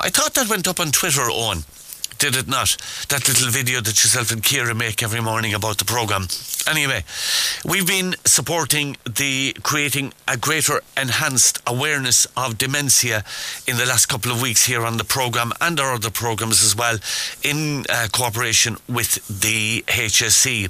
I thought that went up on Twitter, Owen. Did it not? That little video that yourself and Ciara make every morning about the programme. Anyway, we've been supporting creating a greater enhanced awareness of dementia in the last couple of weeks here on the programme and our other programmes as well, in cooperation with the HSE.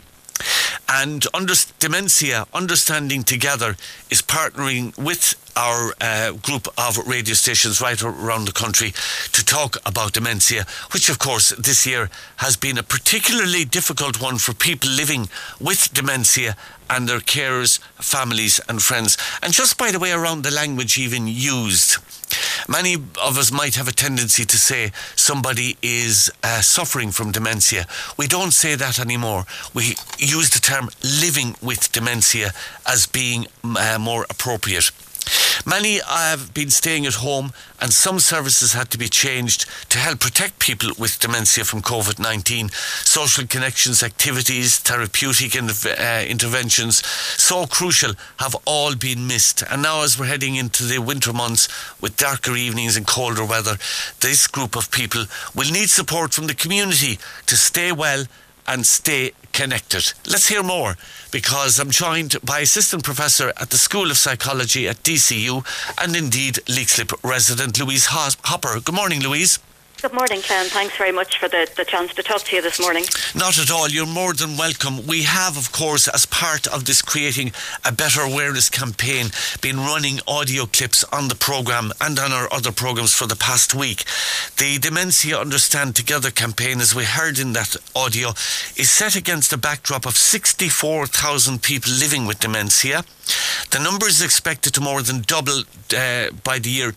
And Dementia Understanding Together is partnering with our group of radio stations right around the country to talk about dementia, which of course this year has been a particularly difficult one for people living with dementia and their carers, families and friends. And just by the way around the language even used, many of us might have a tendency to say somebody is suffering from dementia. We don't say that anymore. We use the term living with dementia as being more appropriate. Many have been staying at home, and some services had to be changed to help protect people with dementia from COVID-19. Social connections, activities, therapeutic interventions, so crucial, have all been missed. And now as we're heading into the winter months with darker evenings and colder weather, this group of people will need support from the community to stay well and stay connected. Let's hear more, because I'm joined by Assistant Professor at the School of Psychology at DCU and indeed Leixlip resident Louise Hopper. Good morning, Louise. Good morning, Clem. Thanks very much for the chance to talk to you this morning. Not at all. You're more than welcome. We have, of course, as part of this Creating a Better Awareness campaign, been running audio clips on the programme and on our other programmes for the past week. The Dementia Understand Together campaign, as we heard in that audio, is set against a backdrop of 64,000 people living with dementia. The number is expected to more than double by the year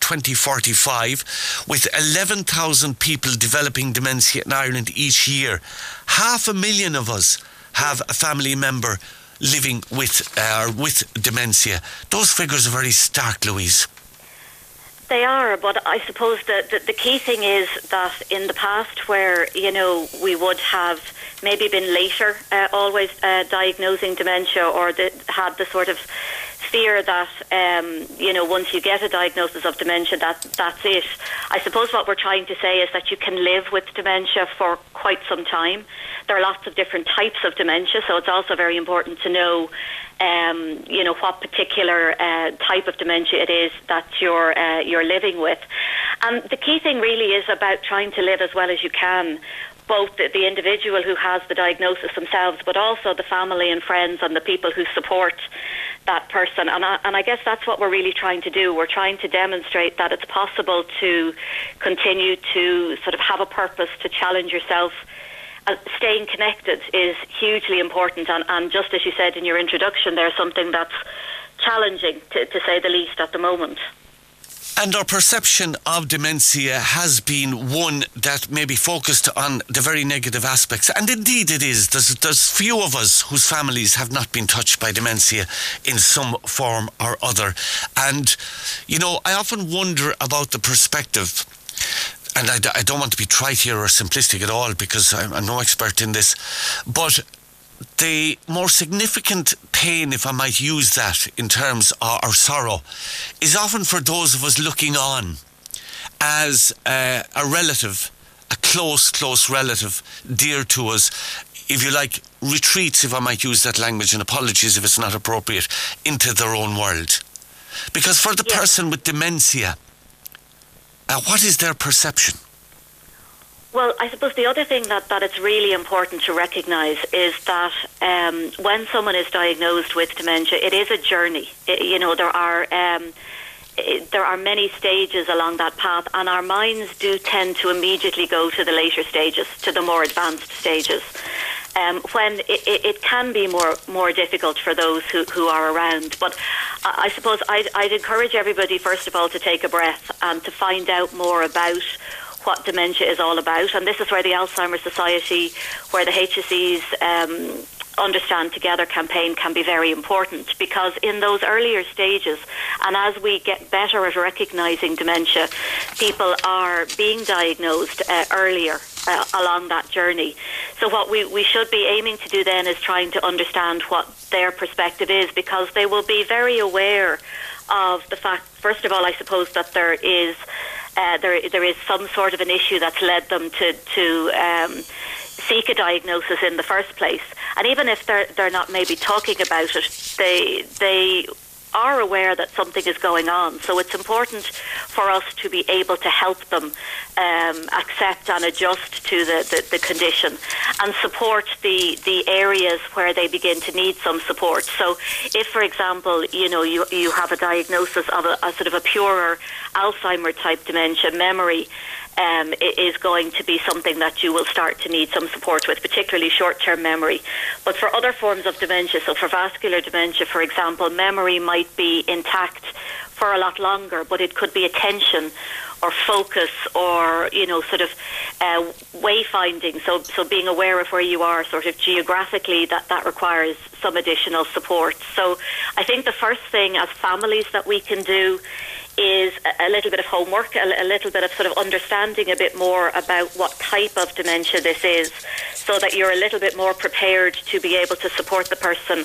2045, with 11,000 people developing dementia in Ireland each year. 500,000 of us have a family member living with dementia. Those figures are very stark, Louise. They are, but I suppose the key thing is that in the past, where we would have maybe been later always diagnosing dementia, or had the sort of fear that once you get a diagnosis of dementia, that's it. I suppose what we're trying to say is that you can live with dementia for quite some time. There are lots of different types of dementia, so it's also very important to know what particular type of dementia it is that you're living with. And the key thing really is about trying to live as well as you can, both the individual who has the diagnosis themselves, but also the family and friends and the people who support that person. And I guess that's what we're really trying to do. We're trying to demonstrate that it's possible to continue to sort of have a purpose, to challenge yourself. Staying connected is hugely important, and just as you said in your introduction, there's something that's challenging, to say the least, at the moment. And our perception of dementia has been one that may be focused on the very negative aspects. And indeed it is. There's few of us whose families have not been touched by dementia in some form or other. And, I often wonder about the perspective. And I don't want to be trite here or simplistic at all, because I'm no expert in this. But the more significant pain, if I might use that in terms of our sorrow, is often for those of us looking on as a relative, a close relative, dear to us, if you like, retreats, if I might use that language, and apologies if it's not appropriate, into their own world. Because for the person with dementia, what is their perception? Well, I suppose the other thing that it's really important to recognise is that when someone is diagnosed with dementia, it is a journey. There are many stages along that path, and our minds do tend to immediately go to the later stages, to the more advanced stages, when it can be more difficult for those who are around. But I suppose I'd encourage everybody, first of all, to take a breath and to find out more about what dementia is all about. And this is where the Alzheimer's Society, where the HSE's Understand Together campaign can be very important, because in those earlier stages, and as we get better at recognising dementia, people are being diagnosed earlier along that journey. So what we should be aiming to do then is trying to understand what their perspective is, because they will be very aware of the fact, first of all, I suppose, that there is there is some sort of an issue that's led them to seek a diagnosis in the first place. And even if they're not maybe talking about it, they are aware that something is going on. So it's important for us to be able to help them accept and adjust to the condition, and support the areas where they begin to need some support. So if, for example, you have a diagnosis of a sort of a purer Alzheimer type dementia, memory is going to be something that you will start to need some support with, particularly short-term memory. But for other forms of dementia, so for vascular dementia, for example, memory might be intact for a lot longer, but it could be attention or focus or, sort of wayfinding. So being aware of where you are sort of geographically, that requires some additional support. So I think the first thing as families that we can do is a little bit of homework, a little bit of sort of understanding a bit more about what type of dementia this is, so that you're a little bit more prepared to be able to support the person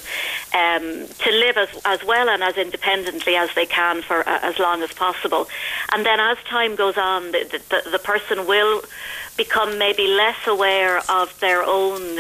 to live as well and as independently as they can for as long as possible. And then as time goes on, the person will become maybe less aware of their own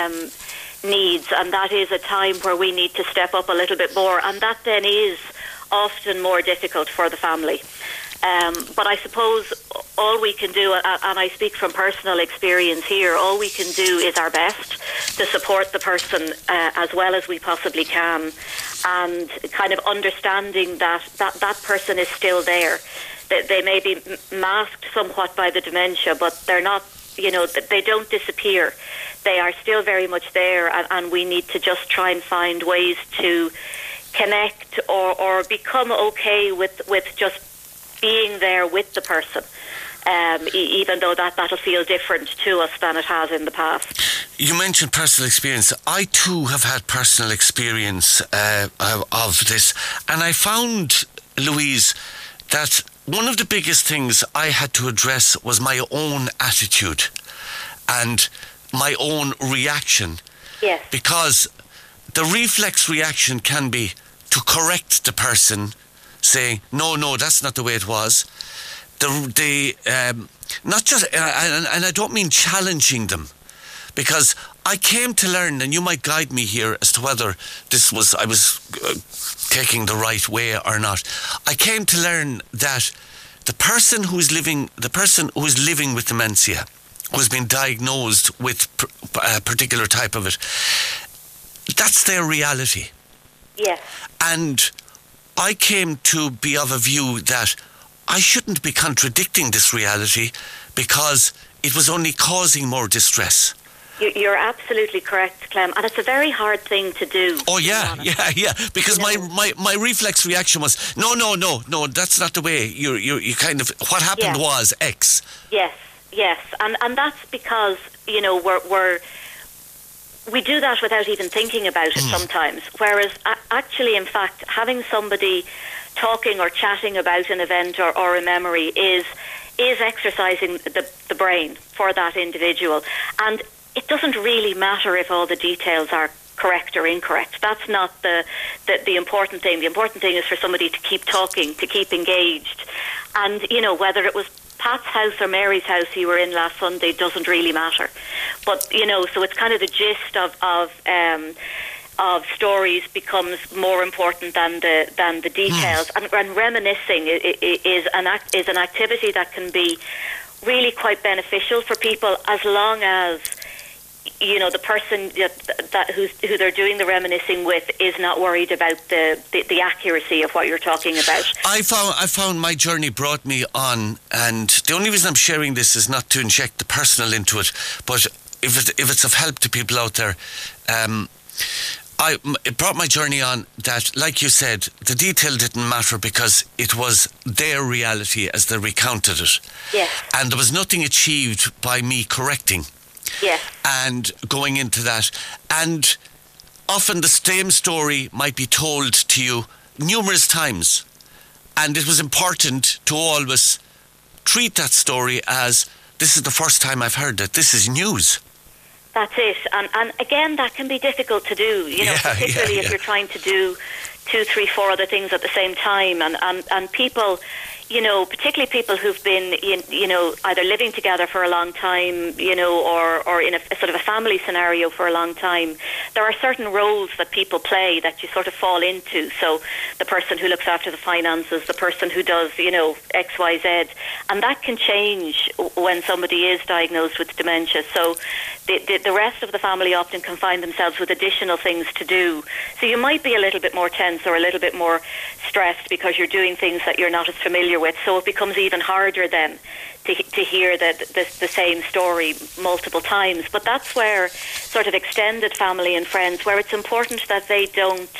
needs, and that is a time where we need to step up a little bit more, and that then is often more difficult for the family. But I suppose all we can do, and I speak from personal experience here, all we can do is our best to support the person as well as we possibly can, and kind of understanding that person is still there. They may be masked somewhat by the dementia, but they're not, they don't disappear. They are still very much there, and we need to just try and find ways to connect or become okay with just being there with the person, even though that'll feel different to us than it has in the past. You mentioned personal experience. I too have had personal experience of this, and I found, Louise, that one of the biggest things I had to address was my own attitude and my own reaction. Yes. Because the reflex reaction can be to correct the person, saying, no, that's not the way it was. Not just, and I don't mean challenging them, because I came to learn, and you might guide me here as to whether I was taking the right way or not. I came to learn that the person who is living with dementia, who has been diagnosed with a particular type of it, that's their reality. Yes. And I came to be of a view that I shouldn't be contradicting this reality, because it was only causing more distress. You're absolutely correct, Clem, and it's a very hard thing to do. Oh yeah, because my reflex reaction was no, that's not the way. You kind of, what happened was X. Yes, and that's because we do that without even thinking about it sometimes. Whereas actually, in fact, having somebody talking or chatting about an event or a memory is exercising the brain for that individual. And it doesn't really matter if all the details are correct or incorrect. That's not the important thing. The important thing is for somebody to keep talking, to keep engaged. And, whether it was Pat's house or Mary's house you were in last Sunday doesn't really matter. But, so it's kind of the gist of stories becomes more important than the details. And reminiscing is an activity that can be really quite beneficial for people, as long as the person who they're doing the reminiscing with is not worried about the accuracy of what you're talking about. I found my journey brought me on, and the only reason I'm sharing this is not to inject the personal into it, but if it's of help to people out there, it brought my journey on that, like you said, the detail didn't matter because it was their reality as they recounted it. Yes. And there was nothing achieved by me correcting. Yes. And going into that. And often the same story might be told to you numerous times. And it was important to always treat that story as, this is the first time I've heard it. This is news. That's it. And again, that can be difficult to do, particularly if you're trying to do 2, 3, 4 other things at the same time. And people, particularly people who've been, either living together for a long time, or in a sort of a family scenario for a long time, there are certain roles that people play that you sort of fall into. So the person who looks after the finances, the person who does, X, Y, Z, and that can change when somebody is diagnosed with dementia. So the rest of the family often can find themselves with additional things to do. So you might be a little bit more tense or a little bit more stressed because you're doing things that you're not as familiar with. So it becomes even harder then to hear the same story multiple times. But that's where sort of extended family and friends, where it's important that they don't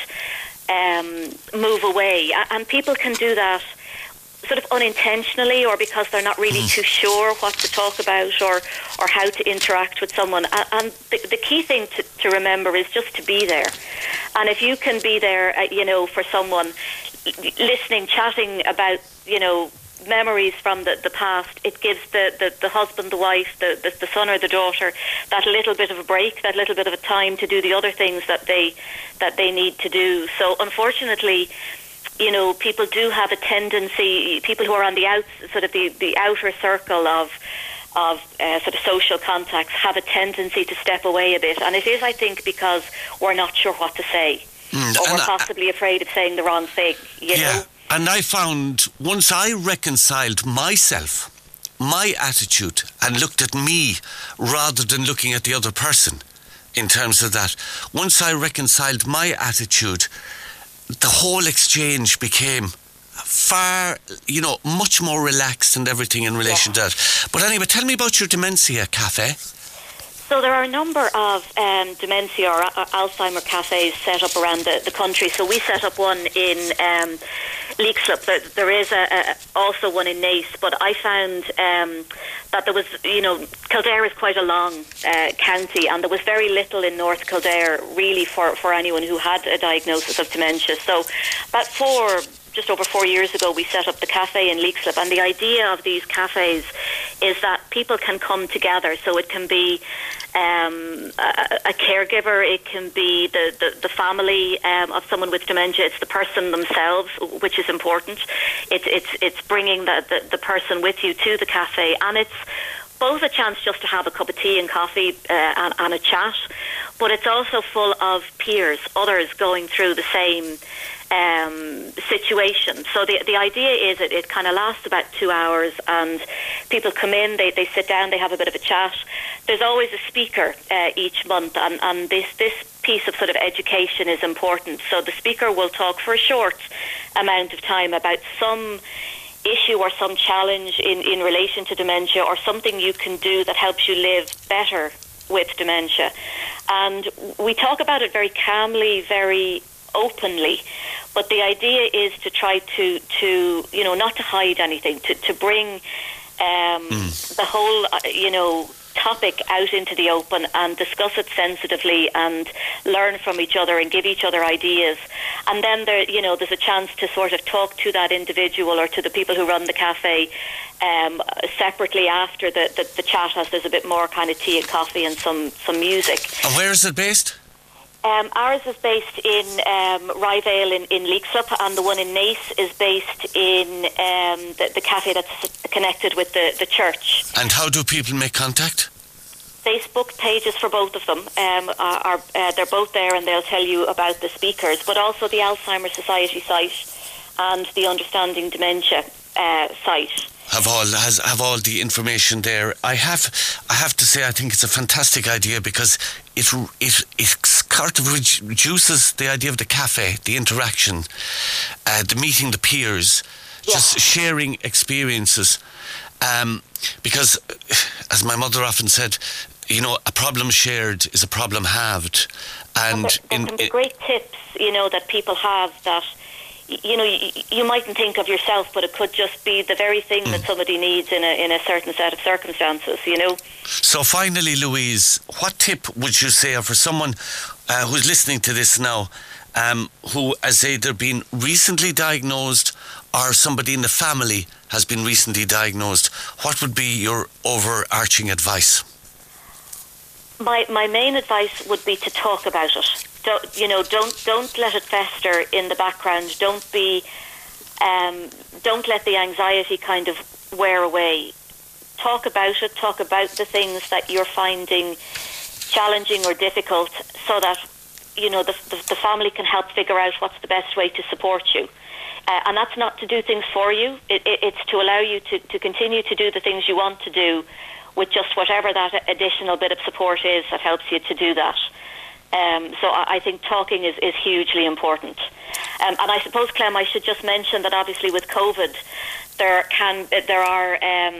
move away. And people can do that sort of unintentionally, or because they're not really too sure what to talk about or how to interact with someone. And the key thing to remember is just to be there. And if you can be there, for someone, listening, chatting about, memories from the past, it gives the husband, the wife, the son or the daughter that little bit of a break, that little bit of a time to do the other things that they need to do. So unfortunately, people do have a tendency, people who are on the the outer circle of sort of social contacts have a tendency to step away a bit. And it is, I think, because we're not sure what to say, or we're possibly afraid of saying the wrong thing, know? And I found once I reconciled myself, my attitude, and looked at me rather than looking at the other person in terms of that, once I reconciled my attitude, the whole exchange became far, much more relaxed and everything in relation to that. But anyway, tell me about your Dementia Cafe. So there are a number of dementia or Alzheimer cafes set up around the country. So we set up one in Leixlip. There is also one in Naas, but I found that there was, Kildare is quite a long county, and there was very little in North Kildare really for anyone who had a diagnosis of dementia. So about just over 4 years ago, we set up the cafe in Leixlip, and the idea of these cafes is that people can come together. So it can be a caregiver, it can be the family of someone with dementia, it's the person themselves, which is important. It's bringing the person with you to the cafe, and it's both a chance just to have a cup of tea and coffee and a chat, but it's also full of peers, others going through the same situation. So the idea is it kind of lasts about 2 hours, and people come in, they sit down, they have a bit of a chat. There's always a speaker each month, and this piece of sort of education is important. So the speaker will talk for a short amount of time about some issue or some challenge in relation to dementia, or something you can do that helps you live better with dementia. And we talk about it very calmly, very openly, but the idea is to try to not to hide anything, to bring the whole topic out into the open and discuss it sensitively and learn from each other and give each other ideas. And then there's a chance to sort of talk to that individual or to the people who run the cafe separately after the chat, as there's a bit more kind of tea and coffee and some music. And where is it based? Ours is based in Ryvale in Leixlip, and the one in Naas is based in the cafe that's connected with the church. And how do people make contact? Facebook pages for both of them they're both there, and they'll tell you about the speakers, but also the Alzheimer's Society site and the Understanding Dementia site. Have all the information there. I have to say, I think it's a fantastic idea, because it kind of reduces the idea of the cafe, the interaction, the meeting the peers, just sharing experiences. Because, as my mother often said, a problem shared is a problem halved. And there can be great tips, that people have that. You mightn't think of yourself, but it could just be the very thing that somebody needs in a certain set of circumstances, So finally, Louise, what tip would you say for someone who's listening to this now, who has either been recently diagnosed or somebody in the family has been recently diagnosed? What would be your overarching advice? My main advice would be to talk about it. Don't let it fester in the background. Don't be don't let the anxiety kind of wear away. Talk about it. Talk about the things that you're finding challenging or difficult, so that the family can help figure out what's the best way to support you. And that's not to do things for you. It's to allow you to continue to do the things you want to do, with just whatever that additional bit of support is that helps you to do that. So I think talking is hugely important. And I suppose, Clem, I should just mention that obviously with COVID, there are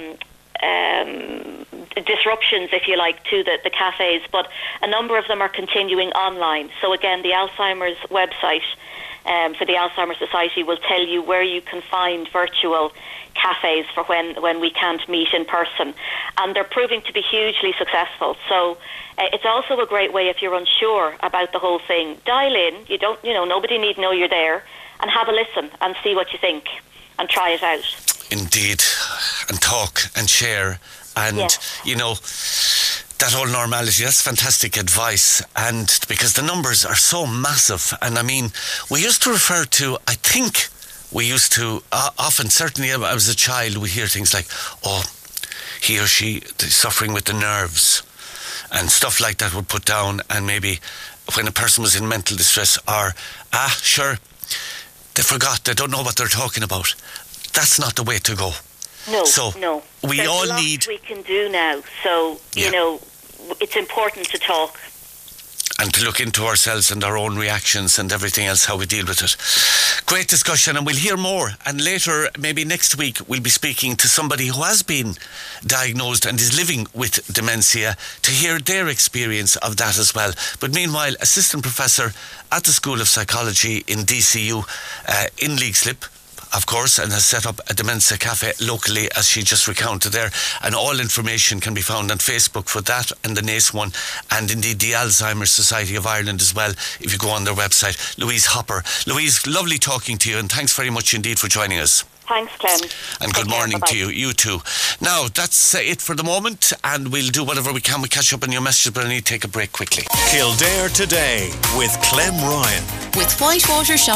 disruptions, if you like, to the cafes, but a number of them are continuing online. So again, the Alzheimer's website for the Alzheimer's Society will tell you where you can find virtual cafes for when we can't meet in person, and they're proving to be hugely successful. So it's also a great way, if you're unsure about the whole thing, dial in. Nobody need know you're there, and have a listen and see what you think and try it out. Indeed, and talk and share, and that whole normality. That's fantastic advice, and because the numbers are so massive. And I mean, we used to refer to, I think we used to often, certainly I was a child, we hear things like, oh, he or she is suffering with the nerves, and stuff like that would put down. And maybe when a person was in mental distress, or sure, they forgot, they don't know what they're talking about. That's not the way to go. No. We all need. We can do now. So it's important to talk and to look into ourselves and our own reactions and everything else, how we deal with it. Great discussion, and we'll hear more. And later, maybe next week, we'll be speaking to somebody who has been diagnosed and is living with dementia, to hear their experience of that as well. But meanwhile, assistant professor at the School of Psychology in DCU in Leixlip, of course, and has set up a Dementia Cafe locally, as she just recounted there. And all information can be found on Facebook for that and the NACE one, and indeed the Alzheimer's Society of Ireland as well, if you go on their website. Louise Hopper. Louise, lovely talking to you, and thanks very much indeed for joining us. Thanks, Clem. And good morning to you. You too. Now, that's it for the moment, and we'll do whatever we can. We catch up on your messages, but I need to take a break quickly. Kildare Today with Clem Ryan. With Whitewater Shop.